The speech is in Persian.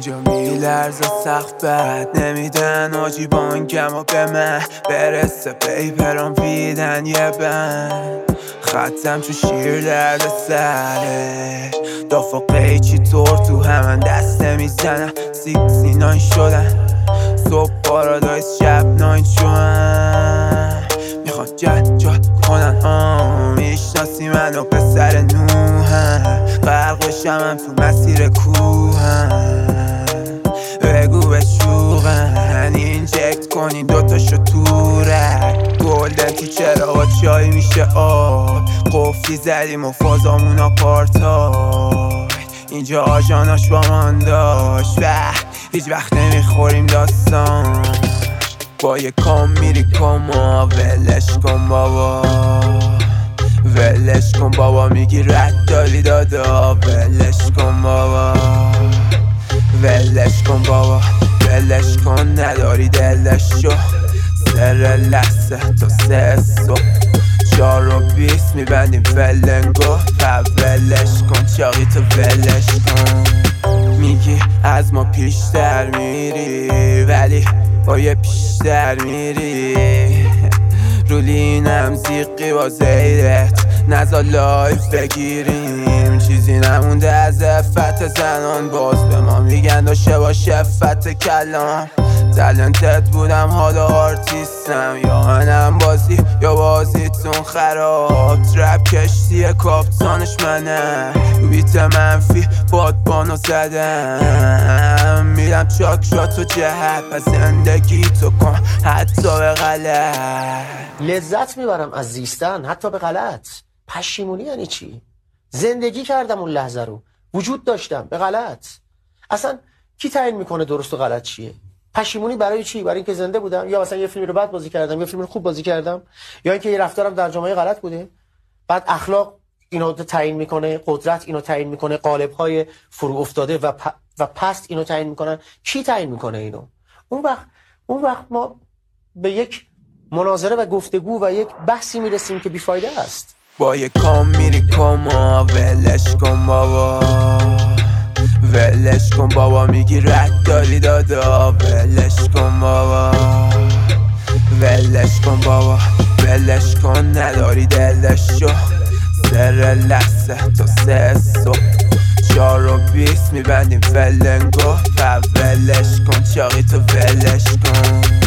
اینجا میلرزه سخت بد نمیدن آجی بانکم و به من برسه پیپرام بیدن یه بند ختم چون شیر درد سره داف و قیچی طور تو همن دست نمیزنن 69 شدن صبح پارادایس شب 9 شدن میخواد جد کنن میشناسی منو پسر نوحم غرق بشم تو مسیر کوهم بگو به شوقن اینجکت کنی دوتاشو تو رک گلدن تو چراغا چای میشه آب قفلی زدیم و فازامون آپارتای اینجا آجاناش با من داشت هیچ وقت نمیخوریم داستان با یه کام میری کما ولش کن بابا ولش کن بابا میگی رد داری دادا ولش کن بابا ولش کن بابا ولش کن نداری دلشو سر لحظه تا 3 صبح 4 و 20 میبندیم فلنگو ولش کن چاقی تو ولش کن میگی از ما پیشتر میری ولی با یه پیشتر میری رولینم زیقی با زیرت نزا لایف بگیریم چیزی نمونده از افت زنان باز به ما میگن داشته با شفت کلام تلنتت بودم حالا آرتیستم یا منم بازی یا بازیتون خراب ترپ کشتی کاپتانش منم بیت منفی بادبانو زدم میرم چاک شات و جهت و زندگی تو کن حتی به غلط لذت میبرم از زیستن حتی به غلط پشیمونی یعنی چی؟ زندگی کردم اون لحظه رو وجود داشتم به غلط اصلا کی تعیین میکنه درست و غلط چیه؟ پشیمونی برای چی؟ برای اینکه زنده بودم یا مثلا یه فیلمی رو بد بازی کردم یا فیلمی رو خوب بازی کردم یا اینکه یه رفتارم در جامعه غلط بوده بعد اخلاق اینو تعیین میکنه قدرت اینو تعیین میکنه قالب‌های فرو افتاده و پست اینو تعیین میکنن کی تعیین میکنه اینو اون وقت ما به یک مناظره و گفتگو و یک بحثی میرسیم که بیفایده است با یه کام میری کما ولش کن بابا ولش کن بابا میگی رد داری دادا ولش کن بابا ولش کن بابا ولش کن نداری دلشو سر لحظه تا 3 صبح 4 و 20 میبندیم فلنگو ولش کن چاقی تو ولش کن